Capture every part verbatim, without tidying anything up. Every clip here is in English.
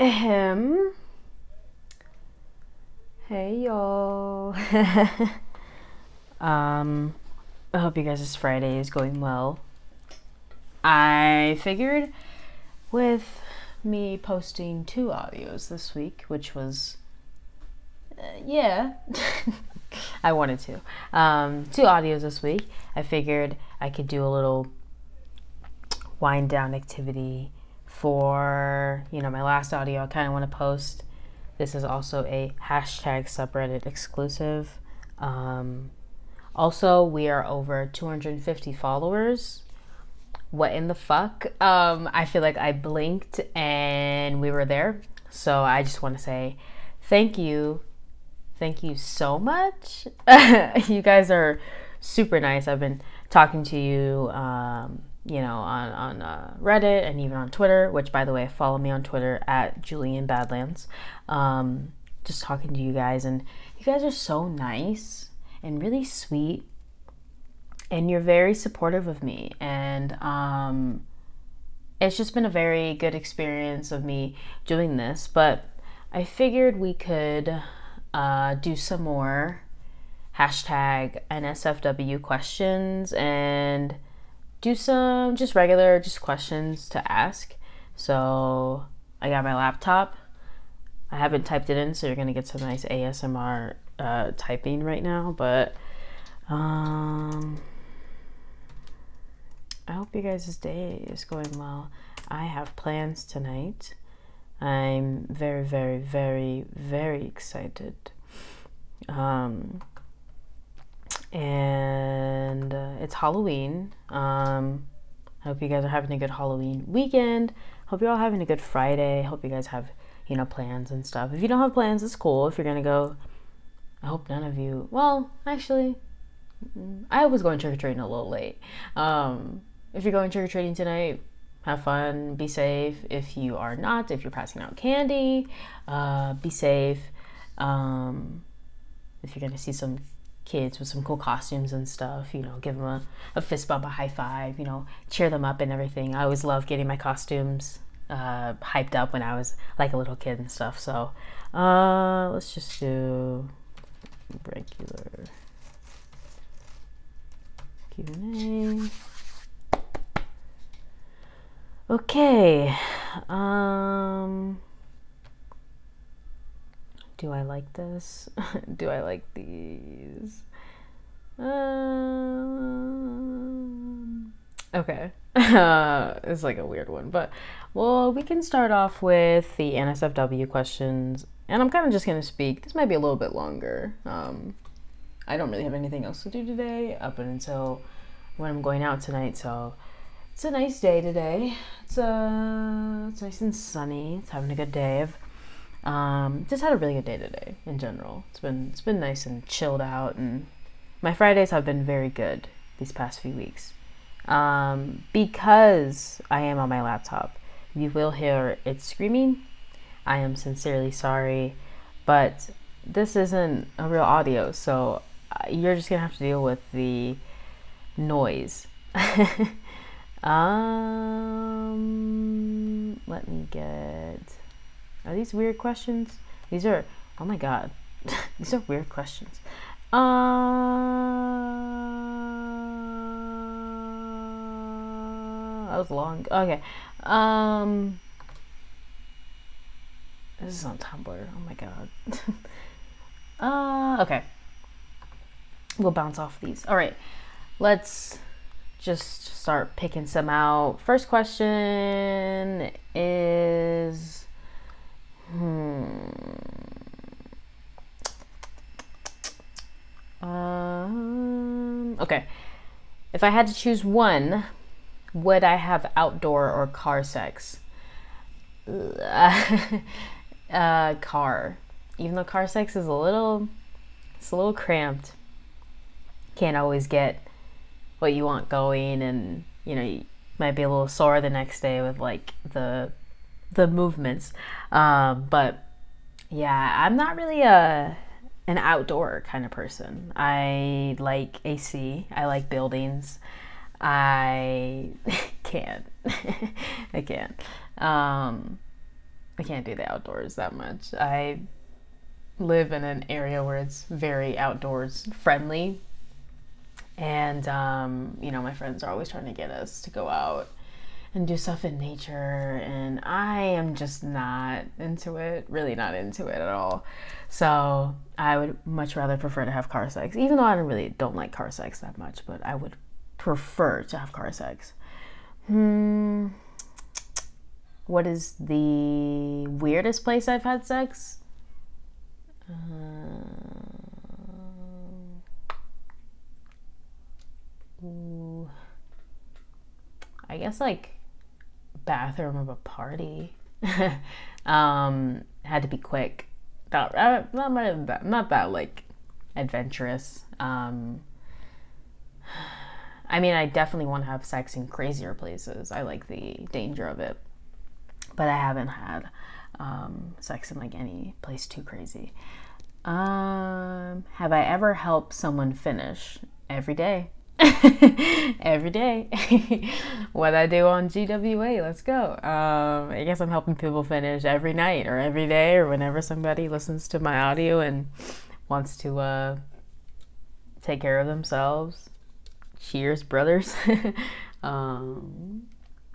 Ahem. Hey y'all. um, I hope you guys' Friday is going well. I figured with me posting two audios this week, which was, uh, yeah, I wanted to. Um, two audios this week. I figured I could do a little wind down activity for, you know, my last audio I kind of want to post. This is also a hashtag subreddit exclusive. Um, also, we are over two hundred fifty followers. What in the fuck? Um, I feel like I blinked and we were there. So I just want to say thank you. Thank you so much. You guys are super nice. I've been talking to you, um, you know, on, on uh, Reddit and even on Twitter, which, by the way, follow me on Twitter at Julian Badlands. Um, just talking to you guys, and you guys are so nice and really sweet, and you're very supportive of me, and um, it's just been a very good experience of me doing this, but I figured we could uh, do some more hashtag N S F W questions and do some just regular just questions to ask. So I got my laptop. I haven't typed it in, so you're gonna get some nice A S M R uh, typing right now, but um, I hope you guys' day is going well. I have plans tonight. I'm very, very, very, very excited. Um, and uh, it's Halloween. Um, I hope you guys are having a good Halloween weekend. Hope you're all having a good Friday. Hope you guys have, you know, plans and stuff. If you don't have plans, it's cool. If you're gonna go, I hope none of you. Well, actually, I was going trick or treating a little late. Um, if you're going trick or treating tonight, have fun. Be safe. If you are not, if you're passing out candy, uh, be safe. Um, if you're gonna see some kids with some cool costumes and stuff, you know, give them a, a fist bump, a high five, you know, cheer them up and everything. I always love getting my costumes uh, hyped up when I was like a little kid and stuff. So uh, let's just do regular Q and A. Okay. Um, do I like this? Do I like these? Um, okay. Uh, it's like a weird one, but well, we can start off with the N S F W questions, and I'm kind of just gonna speak. This might be a little bit longer. Um, I don't really have anything else to do today up until when I'm going out tonight, so it's a nice day today. It's uh, it's nice and sunny. It's having a good day. I've um, just had a really good day today in general. It's been it's been nice and chilled out, and my Fridays have been very good these past few weeks. Um, because I am on my laptop, you will hear it screaming. I am sincerely sorry, but this isn't a real audio, so you're just gonna have to deal with the noise. um, let me get. Are these weird questions? These are. Oh my god, these are weird questions. Uh, that was long. Okay. Um, this is on Tumblr. Oh my god. uh, okay. We'll bounce off these. All right. Let's just start picking some out. First question is, hmm. Um, okay. If I had to choose one, would I have outdoor or car sex? uh, car. Even though car sex is a little, it's a little cramped. Can't always get what you want going, and you know, you might be a little sore the next day with like the the movements. Um, but yeah, I'm not really a an outdoor kind of person. I like A C. I like buildings. I can't. I can't. Um, I can't do the outdoors that much. I live in an area where it's very outdoors friendly. And, um, you know, my friends are always trying to get us to go out and do stuff in nature. And I am just not into it, really not into it at all. So I would much rather prefer to have car sex, even though I don't really don't like car sex that much, but I would prefer to have car sex. Hmm. What is the weirdest place I've had sex? Uh, ooh, I guess like bathroom of a party. um, had to be quick. Not not not that, not that like adventurous. Um, I mean, I definitely want to have sex in crazier places. I like the danger of it, but I haven't had um, sex in like any place too crazy. Um, have I ever helped someone finish? Every day. Every day. What I do on G W A, let's go. Um, I guess I'm helping people finish every night or every day or whenever somebody listens to my audio and wants to uh, take care of themselves. Cheers, brothers. um,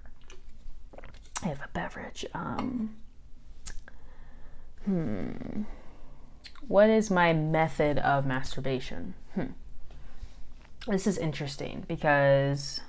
I have a beverage. Um, hmm. What is my method of masturbation? Hmm. This is interesting because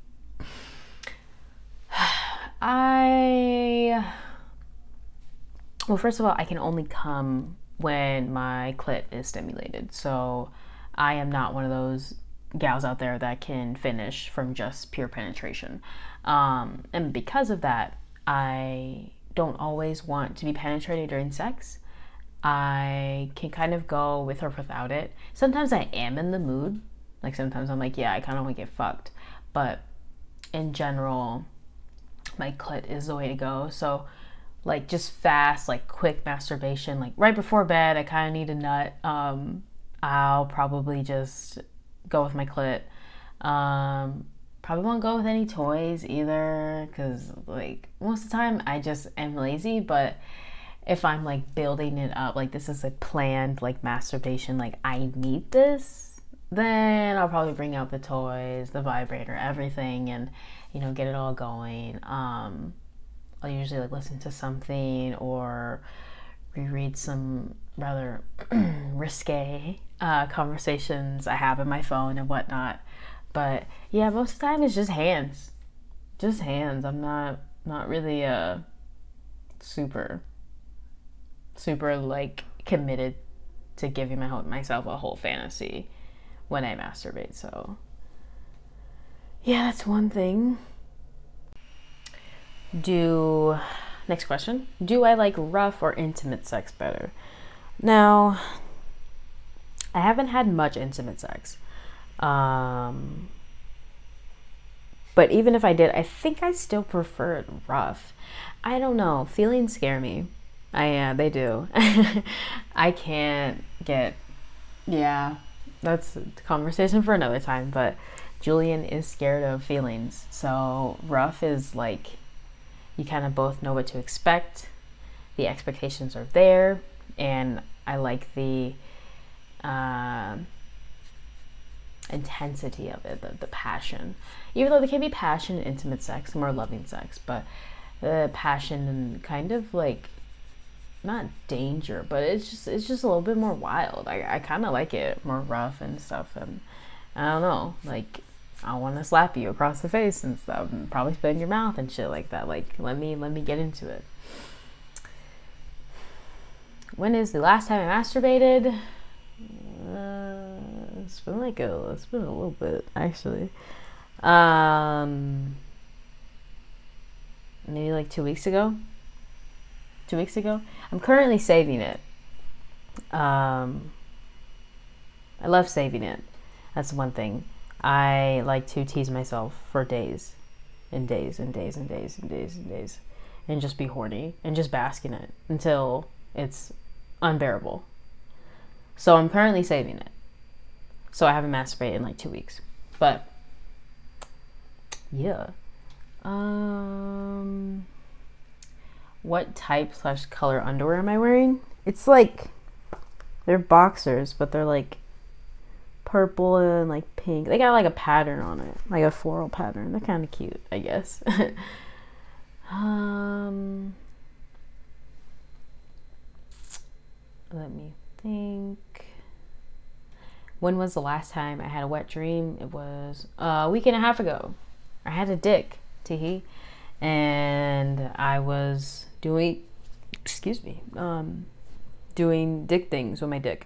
I, well, first of all, I can only come when my clit is stimulated. So I am not one of those gals out there that can finish from just pure penetration. Um, and because of that, I don't always want to be penetrated during sex. I can kind of go with or without it. Sometimes I am in the mood. Like sometimes I'm like, yeah, I kind of want to get fucked. But in general, my clit is the way to go. So like just fast, like quick masturbation, like right before bed, I kind of need a nut. Um, I'll probably just go with my clit. Um, probably won't go with any toys either, because like most of the time I just am lazy. But if I'm like building it up, like this is a planned like masturbation, like I need this, then I'll probably bring out the toys, the vibrator, everything, and you know, get it all going. Um, I'll usually like listen to something or reread some rather risque uh, conversations I have in my phone and whatnot. But yeah, most of the time it's just hands, just hands. I'm not not really uh super super like committed to giving my whole, myself a whole fantasy when I masturbate. So yeah, that's one thing. Do next question. Do I like rough or intimate sex better? Now, I haven't had much intimate sex. Um, but even if I did, I think I still preferred rough. I don't know. Feelings scare me. I yeah, they do. I can't get, yeah, that's a conversation for another time, but Julian is scared of feelings. So rough is like, you kind of both know what to expect. The expectations are there, and I like the uh, intensity of it, the, the passion. Even though there can be passion in intimate sex, more loving sex, but the passion and kind of like, not danger, but it's just it's just a little bit more wild. I, I kind of like it more rough and stuff, and I don't know, like I want to slap you across the face and stuff, and probably spit in your mouth and shit like that. Like let me let me get into it. When is the last time I masturbated? Uh, it's been like a it's been a little bit actually. Um, maybe like two weeks ago. Two weeks ago. I'm currently saving it. Um, I love saving it. That's one thing. I like to tease myself for days and days and days and days and days and days and just be horny and just bask in it until it's unbearable. So I'm currently saving it. So I haven't masturbated in like two weeks. But yeah. Um... What type slash color underwear am I wearing? It's like, they're boxers, but they're like purple and like pink. They got like a pattern on it, like a floral pattern. They're kind of cute, I guess. um, let me think. When was the last time I had a wet dream? It was a week and a half ago. I had a dick, teehee, and I was doing, excuse me, um, doing dick things with my dick.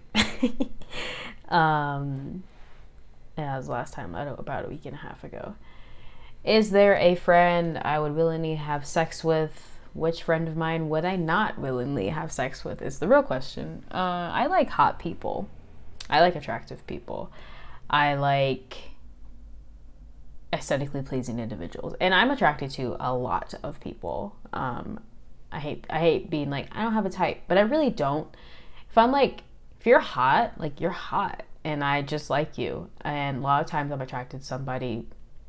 um, yeah, that was the last time, about a week and a half ago. Is there a friend I would willingly have sex with? Which friend of mine would I not willingly have sex with is the real question. Uh, I like hot people. I like attractive people. I like aesthetically pleasing individuals, and I'm attracted to a lot of people. Um, I hate I hate being like, I don't have a type, but I really don't. If I'm like, if you're hot, like you're hot, and I just like you. And a lot of times I'm attracted to somebody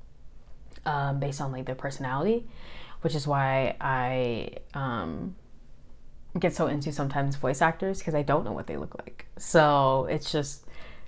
um, based on like their personality, which is why I um, get so into sometimes voice actors, because I don't know what they look like. So it's just,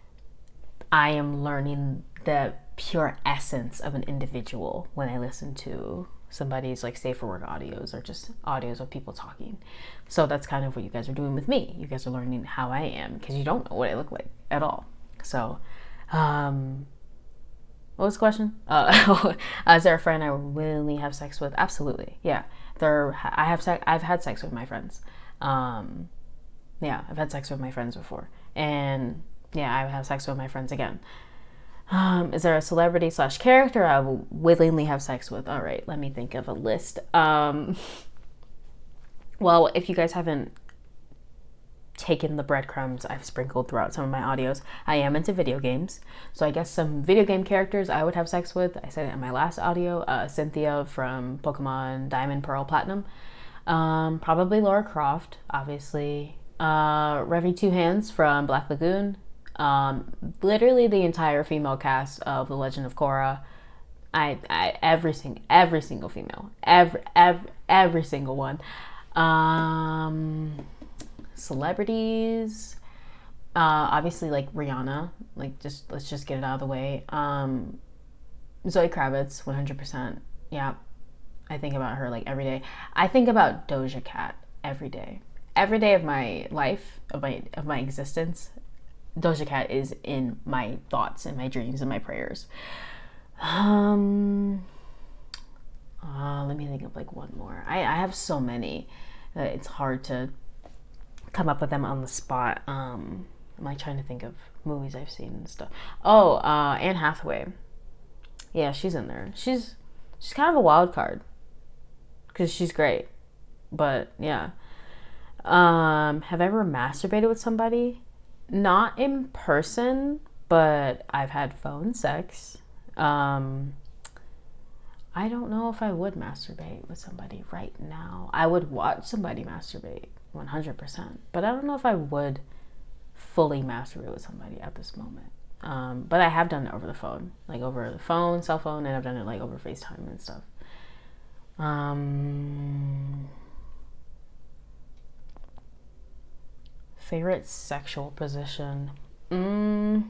I am learning the pure essence of an individual when I listen to somebody's like safe for work audios or just audios of people talking. So that's kind of what you guys are doing with me. You guys are learning how I am, because you don't know what I look like at all. So um what was the question? Uh, is there a friend I would willingly have sex with? Absolutely, yeah. There, I have sex. I've had sex with my friends. Um, yeah, I've had sex with my friends before, and yeah, I would have sex with my friends again. Um, is there a celebrity slash character I will willingly have sex with? All right, let me think of a list. Um, well, if you guys haven't taken the breadcrumbs I've sprinkled throughout some of my audios, I am into video games. So I guess some video game characters I would have sex with. I said it in my last audio. Uh, Cynthia from Pokemon Diamond, Pearl, Platinum. Um, probably Lara Croft, obviously. Uh, Revy Two Hands from Black Lagoon. Um, literally the entire female cast of The Legend of Korra. I, I every single every single female, every every every single one. Um, celebrities, uh, obviously like Rihanna. Like just let's just get it out of the way. Um, Zoe Kravitz, one hundred percent. Yeah, I think about her like every day. I think about Doja Cat every day. Every day of my life, of my of my existence, Doja Cat is in my thoughts and my dreams and my prayers. Um, uh, let me think of like one more. I, I have so many that it's hard to come up with them on the spot. Um, I'm like trying to think of movies I've seen and stuff. Oh, uh, Anne Hathaway. Yeah, she's in there. She's she's kind of a wild card because she's great. But yeah. Um, have I ever masturbated with somebody? Not in person, but I've had phone sex. Um, I don't know if I would masturbate with somebody right now. I would watch somebody masturbate, one hundred percent. But I don't know if I would fully masturbate with somebody at this moment. Um, but I have done it over the phone, like over the phone, cell phone, and I've done it like over FaceTime and stuff. Um, favorite sexual position? Mm,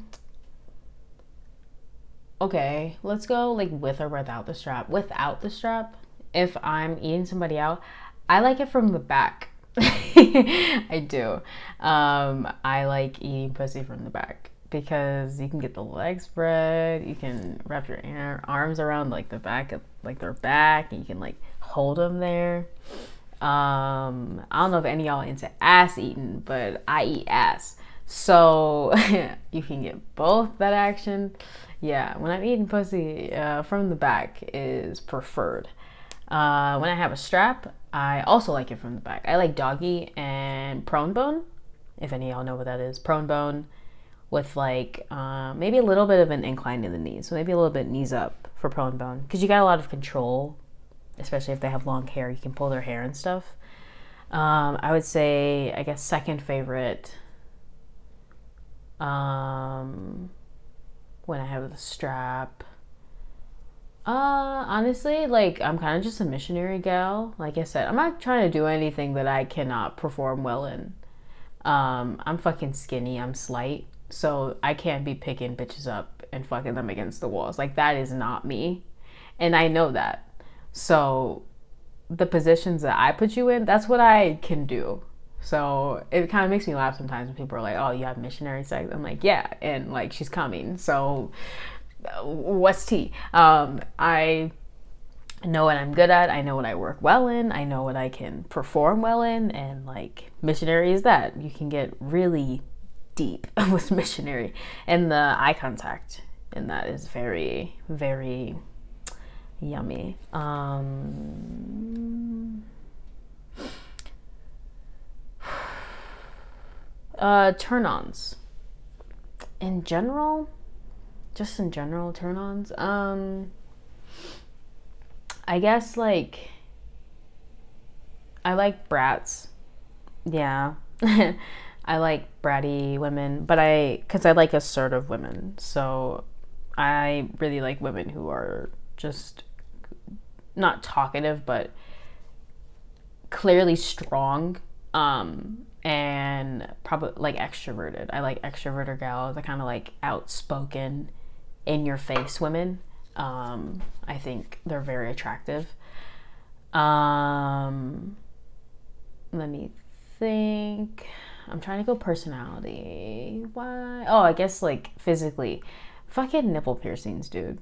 okay, let's go like with or without the strap. Without the strap, if I'm eating somebody out, I like it from the back. I do. Um, I like eating pussy from the back because you can get the legs spread. You can wrap your arms around like the back of like their back, and you can like hold them there. Um, I don't know if any of y'all into ass eating, but I eat ass, so you can get both that action. Yeah, when I'm eating pussy, uh, from the back is preferred. Uh, when I have a strap, I also like it from the back. I like doggy and prone bone, if any of y'all know what that is. Prone bone with like uh, maybe a little bit of an incline in the knees, so maybe a little bit knees up for prone bone, because you got a lot of control, especially if they have long hair. You can pull their hair and stuff. Um, I would say, I guess, second favorite, um, when I have the strap, Uh, honestly, like I'm kind of just a missionary gal. Like I said, I'm not trying to do anything that I cannot perform well in. Um, I'm fucking skinny. I'm slight, so I can't be picking bitches up and fucking them against the walls. Like that is not me, and I know that. So the positions that I put you in, that's what I can do. So it kind of makes me laugh sometimes when people are like, "Oh, you have missionary sex." I'm like, "Yeah," and like she's coming. So what's tea? Um, I know what I'm good at. I know what I work well in. I know what I can perform well in. And like missionary is that. You can get really deep with missionary. And the eye contact in that is very, very yummy. Um, uh, turn-ons. In general, just in general, turn-ons. Um... I guess like I like brats. Yeah. I like bratty women, but I cuz I like assertive women. So I really like women who are just not talkative but clearly strong um and probably like extroverted. I like extroverted gals. I kind of like outspoken in your face women. Um, I think they're very attractive. Um, let me think. I'm trying to go personality. Why? Oh, I guess like physically. Fucking nipple piercings, dude.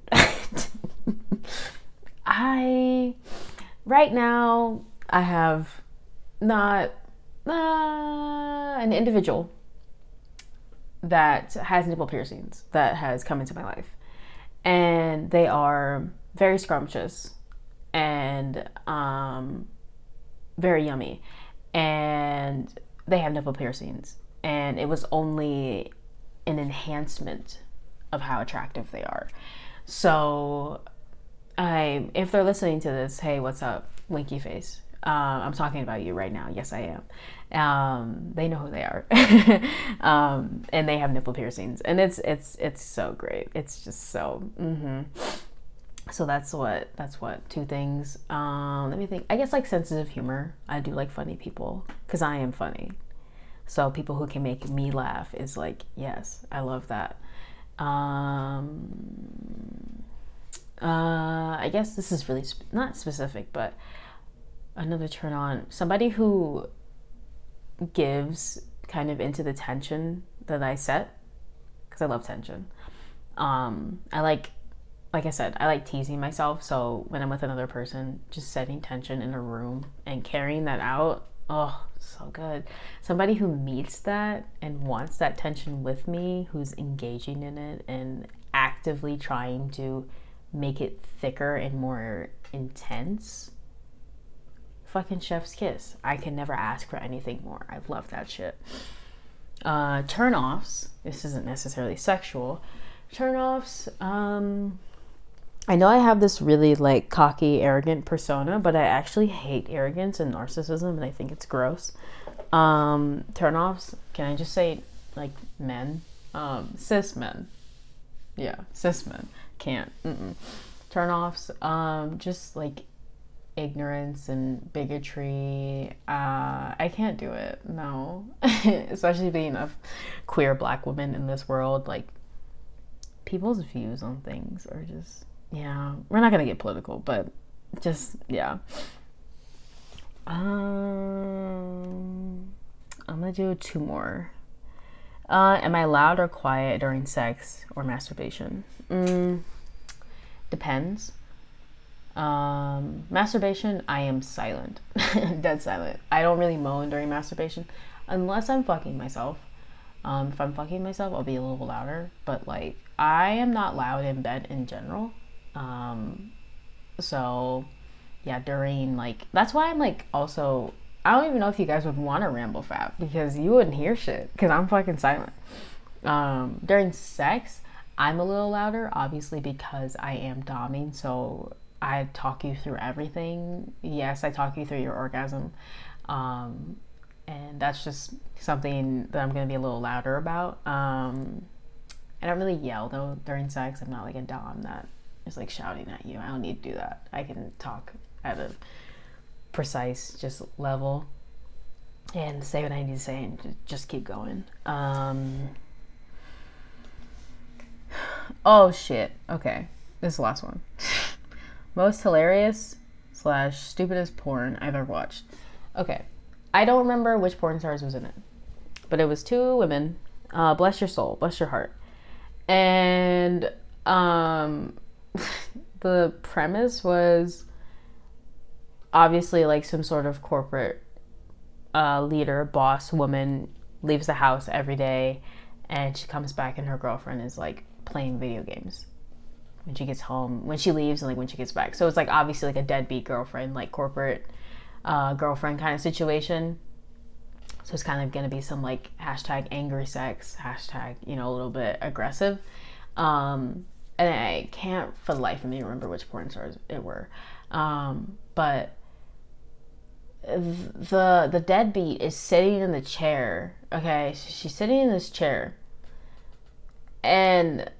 I, right now, I have not uh, an individual that has nipple piercings that has come into my life. And they are very scrumptious and um, very yummy. And they have nipple piercings. And it was only an enhancement of how attractive they are. So, I, if they're listening to this, hey, what's up, Winky Face? Uh, I'm talking about you right now. Yes, I am. Um, they know who they are, um, and they have nipple piercings, and it's it's it's so great. It's just so. Mm-hmm. So that's what that's what two things. Um, let me think. I guess like sensitive humor. I do like funny people because I am funny. So people who can make me laugh is like yes, I love that. Um, uh, I guess this is really sp- not specific, but. Another turn on, somebody who gives kind of into the tension that I set, because I love tension. Um, I like, like I said, I like teasing myself. So when I'm with another person, just setting tension in a room and carrying that out, oh, so good. Somebody who meets that and wants that tension with me, who's engaging in it and actively trying to make it thicker and more intense. Fucking chef's kiss. I can never ask for anything more. I love that shit. Uh, turn-offs. This isn't necessarily sexual. Turn-offs. Um, I know I have this really like cocky, arrogant persona, but I actually hate arrogance and narcissism, and I think it's gross. Um, turn-offs. Can I just say like men? Um, cis men. Yeah, cis men. Can't. Mm-mm. Turn-offs. Um, just like ignorance and bigotry. uh I can't do it, no. Especially being a queer black woman in this world, like people's views on things are just, yeah, we're not gonna get political, but just, yeah. um I'm gonna do two more. Uh am I loud or quiet during sex or masturbation? Mm, depends. Um, masturbation, I am silent. Dead silent. I don't really moan during masturbation unless I'm fucking myself. Um, if I'm fucking myself, I'll be a little louder. But like, I am not loud in bed in general. Um, so yeah, during like, that's why I'm like also, I don't even know if you guys would want to ramble fap because you wouldn't hear shit because I'm fucking silent. Um, during sex, I'm a little louder, obviously because I am doming. So I talk you through everything. Yes, I talk you through your orgasm. Um, and that's just something that I'm going to be a little louder about. Um, I don't really yell though during sex. I'm not like a dom that just like shouting at you. I don't need to do that. I can talk at a precise just level and say what I need to say and just keep going. Um, oh shit. Okay. This is the last one. Most hilarious slash stupidest porn I've ever watched. Okay. I don't remember which porn stars was in it, but it was two women. Uh, bless your soul. Bless your heart. And um, the premise was obviously like some sort of corporate uh, leader, boss woman leaves the house every day and she comes back and her girlfriend is like playing video games when she gets home, when she leaves and like when she gets back. So it's like obviously like a deadbeat girlfriend, like corporate uh, girlfriend kind of situation. So it's kind of going to be some like hashtag angry sex, hashtag, you know, a little bit aggressive. Um, and I can't for the life of me remember which porn stars it were. Um, but the the deadbeat is sitting in the chair. Okay, so she's sitting in this chair. And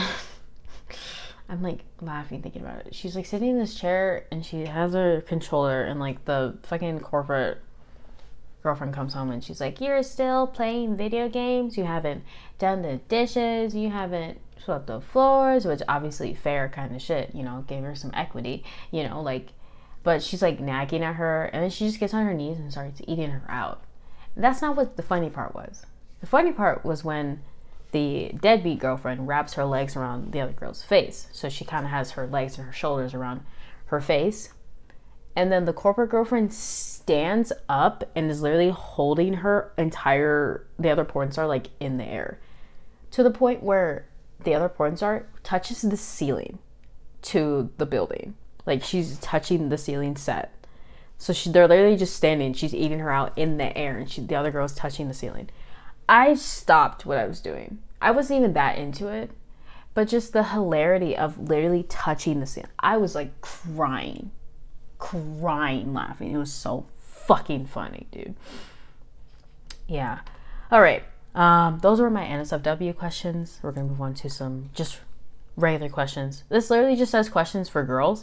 I'm like laughing thinking about it. She's like sitting in this chair and she has her controller and like the fucking corporate girlfriend comes home and she's like, you're still playing video games, you haven't done the dishes, you haven't swept the floors, which obviously fair kind of shit, you know, gave her some equity, you know, like, but she's like nagging at her and then she just gets on her knees and starts eating her out. And that's not what the funny part was. The funny part was when the deadbeat girlfriend wraps her legs around the other girl's face, so she kind of has her legs and her shoulders around her face. And then the corporate girlfriend stands up and is literally holding her entire, the other porn star, like in the air. To the point where the other porn star touches the ceiling to the building. Like she's touching the ceiling set. So she, they're literally just standing. She's eating her out in the air and she, the other girl's touching the ceiling. I stopped what I was doing. I wasn't even that into it. But just the hilarity of literally touching the ceiling. I was like crying. crying laughing. It was so fucking funny, dude. Yeah. All right. Um, those were my N S F W questions. We're gonna move on to some just regular questions. This literally just says questions for girls.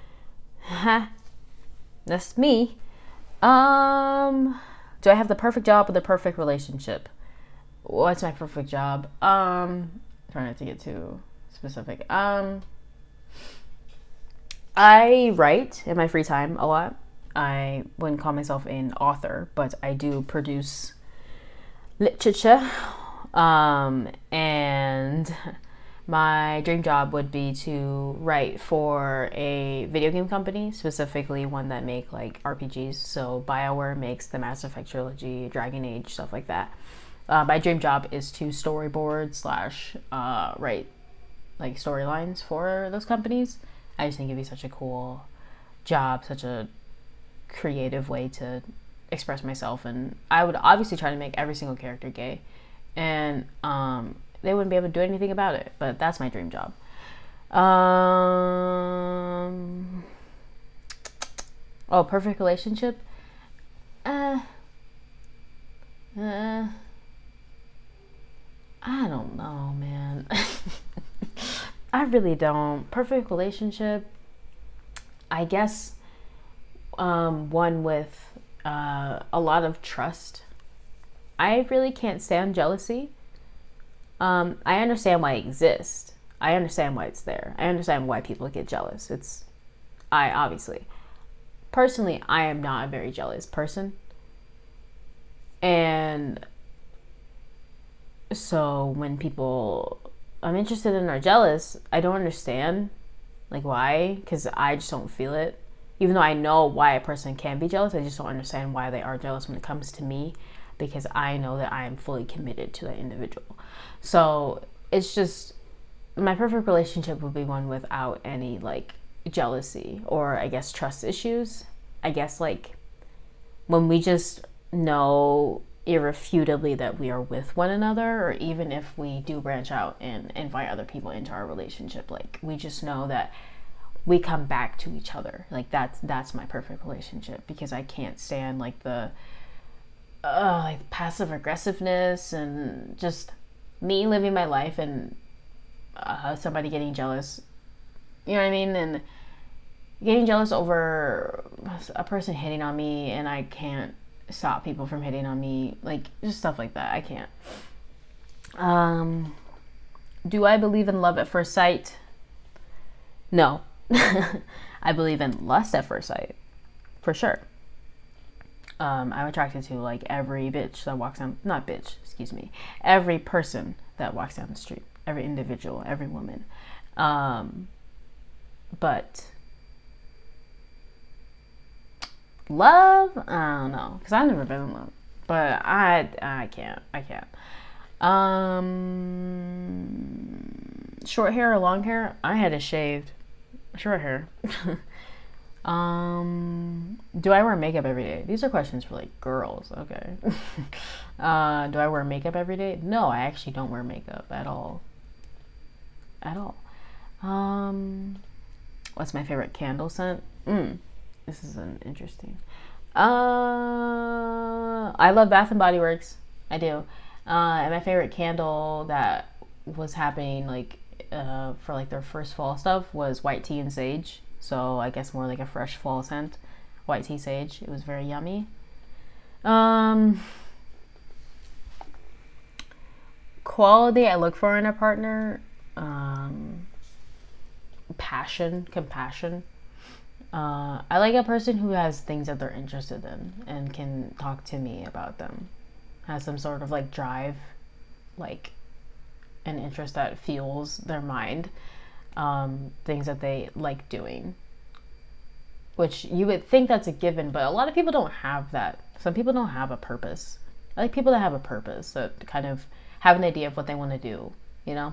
That's me. Um, do I have the perfect job or the perfect relationship? What's my perfect job? Um, try not to get too specific. Um. I write in my free time a lot. I wouldn't call myself an author, but I do produce literature. Um, and my dream job would be to write for a video game company, specifically one that make like R P Gs. So BioWare makes the Mass Effect trilogy, Dragon Age, stuff like that. Uh, my dream job is to storyboard slash uh, write like storylines for those companies. I just think it'd be such a cool job, such a creative way to express myself. And I would obviously try to make every single character gay. And um, they wouldn't be able to do anything about it. But that's my dream job. Um, oh, perfect relationship? Uh, uh, I don't know, man. I really don't. Perfect relationship, I guess um, one with uh, a lot of trust. I really can't stand jealousy. Um, I understand why it exists. I understand why it's there. I understand why people get jealous. It's, I obviously. Personally, I am not a very jealous person. And so when people I'm interested in are jealous, I don't understand like why, because I just don't feel it. Even though I know why a person can be jealous, I just don't understand why they are jealous when it comes to me, because I know that I am fully committed to that individual. So it's just, my perfect relationship would be one without any like jealousy or I guess trust issues. I guess like when we just know irrefutably that we are with one another, or even if we do branch out and invite other people into our relationship, like we just know that we come back to each other. Like that's that's my perfect relationship, because I can't stand like the uh, like passive aggressiveness and just me living my life and uh, somebody getting jealous You know what I mean? And getting jealous over a person hitting on me and I can't stop people from hitting on me. Like, just stuff like that. I can't. Um, do I believe in love at first sight? No. I believe in lust at first sight. For sure. Um, I'm attracted to like every bitch that walks down, not bitch, excuse me, every person that walks down the street, every individual, every woman. Um, but love, I don't know, because I've never been in love, but I, I can't, I can't. Um, short hair or long hair? I had it shaved. Short hair. Um, do I wear makeup every day? These are questions for like girls. Okay. uh, do I wear makeup every day? No, I actually don't wear makeup at all. At all. Um, what's my favorite candle scent? Mm, this is an interesting. Uh, I love Bath and Body Works. I do. Uh, and my favorite candle that was happening like uh for like their first fall stuff was white tea and sage. So I guess more like a fresh fall scent. White tea sage. It was very yummy. Um, quality I look for in a partner. Um, passion, compassion. Uh, I like a person who has things that they're interested in and can talk to me about them. Has some sort of like drive, like an interest that fuels their mind. Um, things that they like doing, which you would think that's a given, but a lot of people don't have that. Some people don't have a purpose. I like people that have a purpose, that kind of have an idea of what they want to do, you know?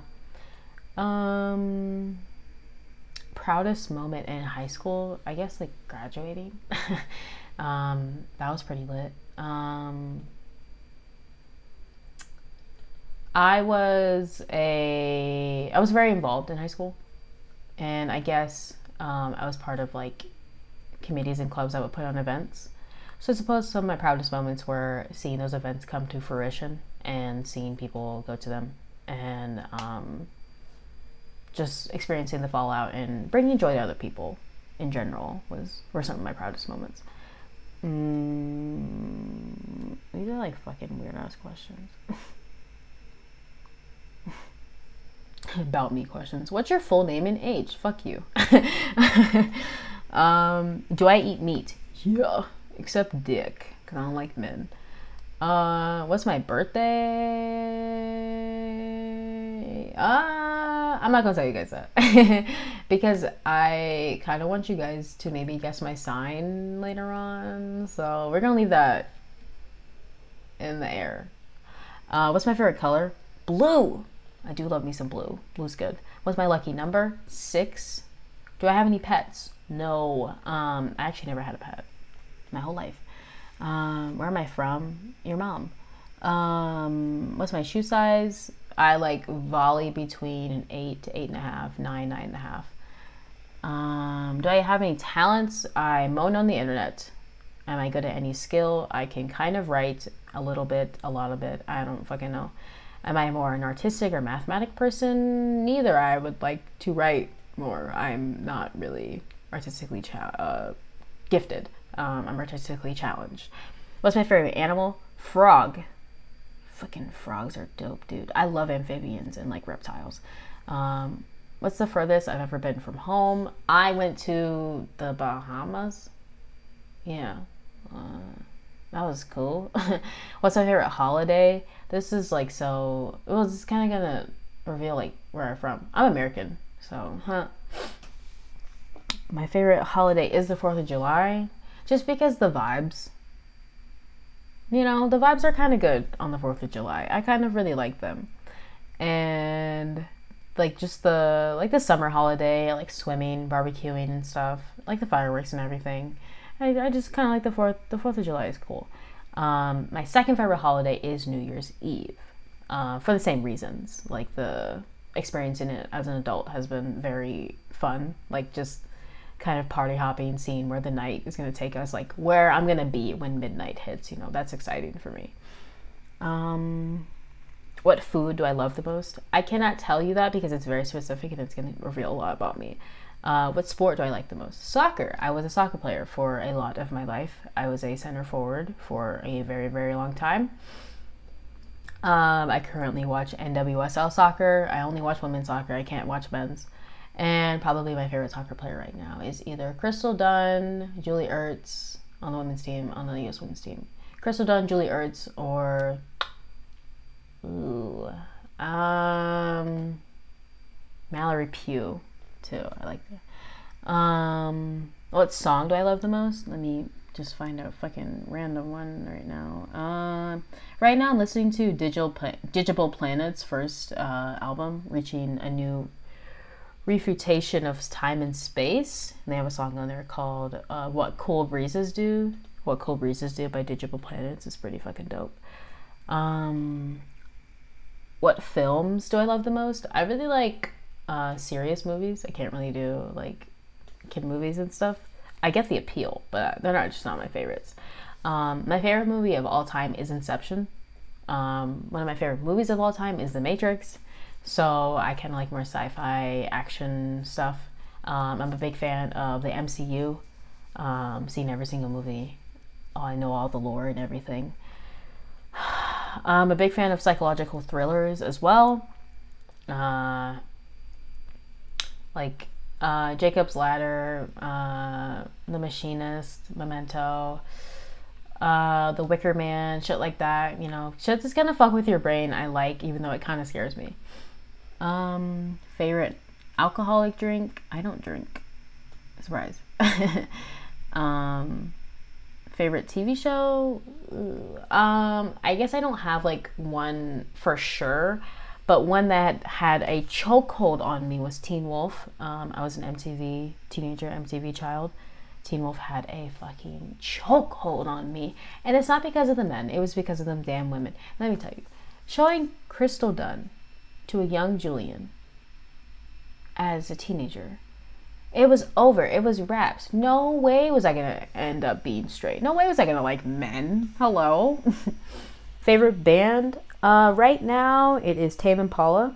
Um, proudest moment in high school, I guess like graduating. um, that was pretty lit. Um, I was a, I was very involved in high school. And I guess um, I was part of like committees and clubs that would put on events. So I suppose some of my proudest moments were seeing those events come to fruition and seeing people go to them and um, just experiencing the fallout and bringing joy to other people in general was were some of my proudest moments. Mm, these are like fucking weird ass questions. About me questions. What's your full name and age? Fuck you. um, do I eat meat? Yeah, except dick, because I don't like men. Uh, what's my birthday? Uh, I'm not gonna tell you guys that because I kind of want you guys to maybe guess my sign later on. So we're gonna leave that in the air. Uh, what's my favorite color? Blue. I do love me some blue. Blue's good. What's my lucky number? Six. Do I have any pets? No. Um, I actually never had a pet my whole life. Um, where am I from? Your mom. Um, what's my shoe size? I like volley between an eight to eight and a half, nine, nine and a half. Um, do I have any talents? I moan on the internet. Am I good at any skill? I can kind of write a little bit, a lot of it. I don't fucking know. Am I more an artistic or mathematic person? Neither. I would like to write more. I'm not really artistically cha- uh, gifted. Um, I'm artistically challenged. What's my favorite animal? Frog. Fucking frogs are dope, dude. I love amphibians and like reptiles. Um, what's the furthest I've ever been from home? I went to the Bahamas. Yeah. Uh, that was cool. What's my favorite holiday? This is like so, well, it's kind of gonna reveal like where I'm from. I'm American, so, huh. My favorite holiday is the fourth of July, just because the vibes, you know, the vibes are kind of good on the fourth of July. I kind of really like them. And like just the, like the summer holiday, I like swimming, barbecuing and stuff, like the fireworks and everything. I, I just kind of like the fourth, the fourth of July is cool. Um, my second favorite holiday is New Year's Eve, uh, for the same reasons. Like the experiencing it as an adult has been very fun. Like just kind of party hopping, seeing where the night is going to take us, like where I'm going to be when midnight hits, you know, that's exciting for me. Um, what food do I love the most? I cannot tell you that because it's very specific and it's going to reveal a lot about me. Uh, what sport do I like the most? Soccer. I was a soccer player for a lot of my life. I was a center forward for a very, very long time. Um, I currently watch N W S L soccer. I only watch women's soccer. I can't watch men's. And probably my favorite soccer player right now is either Crystal Dunn, Julie Ertz on the women's team, on the U S women's team. Crystal Dunn, Julie Ertz, or ooh, um, Mallory Pugh too. I like that. Um, what song do I love the most? Let me just find a fucking random one right now. Um, uh, right now I'm listening to Digital Pla- Digital Planet's first uh, album, reaching a new refutation of time and space. And they have a song on there called uh, "What Cool Breezes Do." What Cool Breezes Do by Digital Planets is pretty fucking dope. Um, what films do I love the most? I really like uh, serious movies. I can't really do like kid movies and stuff. I get the appeal, but they're not just not my favorites. Um, my favorite movie of all time is Inception. Um, one of my favorite movies of all time is The Matrix. So I kind of like more sci-fi action stuff. Um, I'm a big fan of the M C U. Um, seen every single movie. Oh, I know all the lore and everything. I'm a big fan of psychological thrillers as well. Uh, like uh, Jacob's Ladder, uh, The Machinist, Memento, uh, The Wicker Man, shit like that. You know, shit that's gonna fuck with your brain. I like, even though it kind of scares me. Um, favorite alcoholic drink? I don't drink. Surprise. um, favorite T V show? Um, I guess I don't have like one for sure, but one that had a chokehold on me was Teen Wolf. Um, I was an M T V teenager, M T V child. Teen Wolf had a fucking chokehold on me, and it's not because of the men. It was because of them damn women. Let me tell you, showing Crystal Dunn to a young Julian as a teenager, it was over. It was wraps. No way was I gonna end up being straight. No way was I gonna like men. Hello. Favorite band? Uh, right now it is Tame Impala.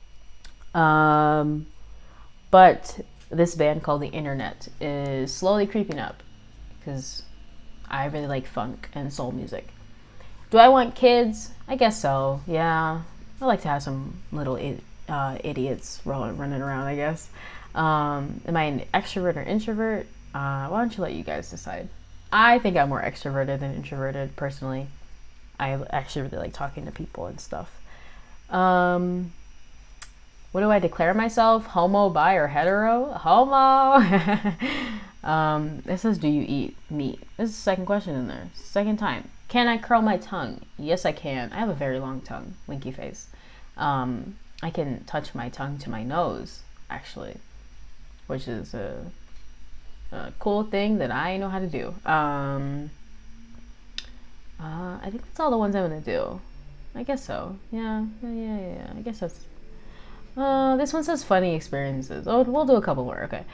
Um, but this band called The Internet is slowly creeping up because I really like funk and soul music. Do I want kids? I guess so. Yeah. I like to have some little uh, idiots rolling, running around, I guess. Um, am I an extrovert or introvert? Uh, why don't you let you guys decide? I think I'm more extroverted than introverted, personally. I actually really like talking to people and stuff. Um, what do I declare myself? Homo, bi, or hetero? Homo! um, this says, do you eat meat? This is the second question in there. Second time. Can I curl my tongue? Yes, I can. I have a very long tongue. Winky face. Um, I can touch my tongue to my nose, actually, which is a, a cool thing that I know how to do. Um, uh, I think that's all the ones I'm gonna do. I guess so. Yeah, yeah, yeah, yeah. I guess that's. Uh, this one says funny experiences. Oh, we'll do a couple more. Okay.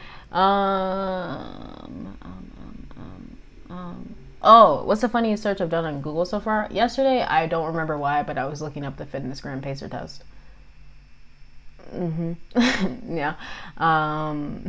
Um, um, um, um, um. Oh, what's the funniest search I've done on Google so far? Yesterday, I don't remember why, but I was looking up the fitness gram pacer test. Mm-hmm. Yeah. Um,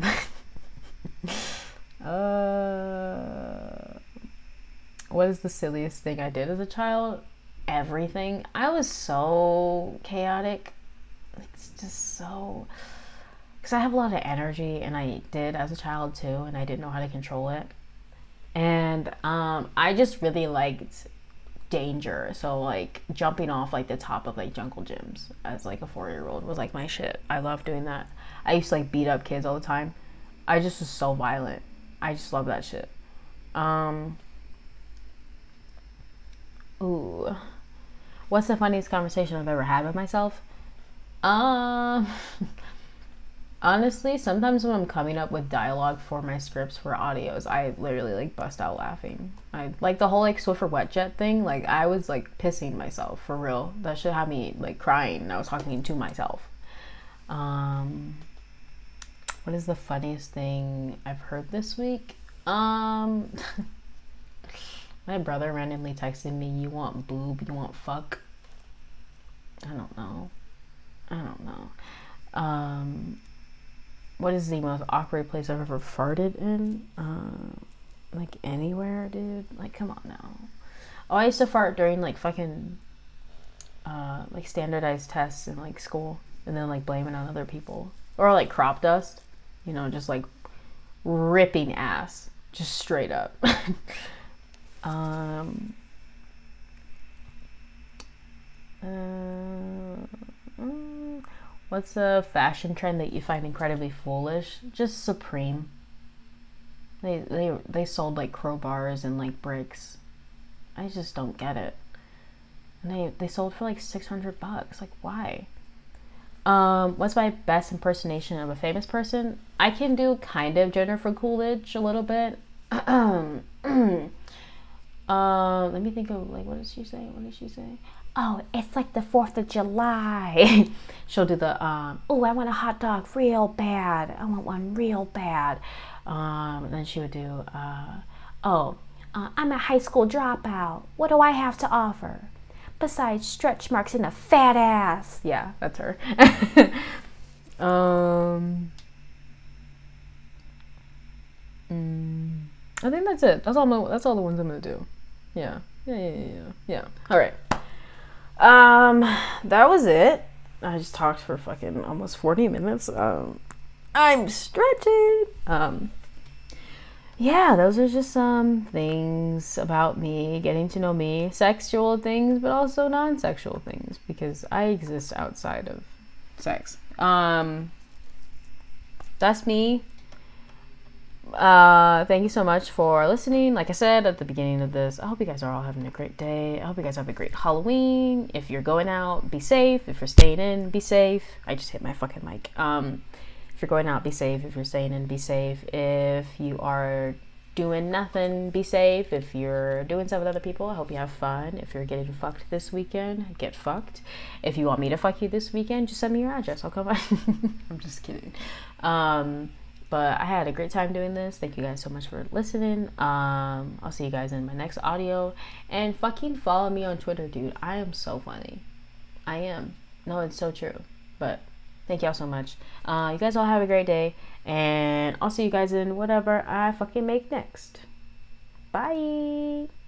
uh, what is the silliest thing I did as a child? Everything. I was so chaotic. It's just so... Because I have a lot of energy, and I did as a child too, and I didn't know how to control it. And um, I just really liked danger. So like jumping off like the top of like jungle gyms as like a four-year-old was like my shit. I love doing that. I used to like beat up kids all the time. I just was so violent. I just love that shit. Um, ooh. What's the funniest conversation I've ever had with myself? Um... Honestly, sometimes when I'm coming up with dialogue for my scripts for audios, I literally like bust out laughing. I like the whole like Swiffer Wetjet thing. Like I was like pissing myself for real. That shit had me like crying. And I was talking to myself. Um, what is the funniest thing I've heard this week? Um, my brother randomly texted me, "You want boob? You want fuck?" I don't know. I don't know. Um. what is the most awkward place I've ever farted in? Uh, like anywhere, dude. Like, come on now. Oh, I used to fart during like fucking uh, like standardized tests in like school, and then like blame it on other people, or like crop dust. You know, just like ripping ass, just straight up. um. Uh, mm, what's a fashion trend that you find incredibly foolish? Just Supreme. They they they sold like crowbars and like bricks. I just don't get it. And they they sold for like six hundred bucks. Like, why? Um, what's my best impersonation of a famous person? I can do kind of Jennifer Coolidge a little bit. um, let me think of like, what did she say? What did she say? Oh, it's like the fourth of July. She'll do the, um, oh, I want a hot dog real bad. I want one real bad. Um, and then she would do, uh, oh, uh, I'm a high school dropout. What do I have to offer? Besides stretch marks and a fat ass. Yeah, that's her. um, mm, I think that's it. That's all. My, that's all the ones I'm gonna do. Yeah. Yeah. Yeah. Yeah. Yeah. yeah. All right. Um, that was it. I just talked for fucking almost forty minutes. Um, I'm stretching. Um, yeah, those are just some things about me, getting to know me, sexual things, but also non-sexual things, because I exist outside of sex. Um, that's me. Uh, thank you so much for listening. Like I said at the beginning of this, I hope you guys are all having a great day. I hope you guys have a great Halloween. If you're going out, be safe. If you're staying in, be safe. I just hit my fucking mic. Um, if you're going out, be safe. If you're staying in, be safe. If you are doing nothing, be safe. If you're doing stuff with other people, I hope you have fun. If you're getting fucked this weekend, get fucked. If you want me to fuck you this weekend, just send me your address. I'll come by. I'm just kidding. Um, But I had a great time doing this. Thank you guys so much for listening. Um, I'll see you guys in my next audio. And fucking follow me on Twitter, dude. I am so funny. I am. No, it's so true. But thank y'all so much. Uh, you guys all have a great day. And I'll see you guys in whatever I fucking make next. Bye.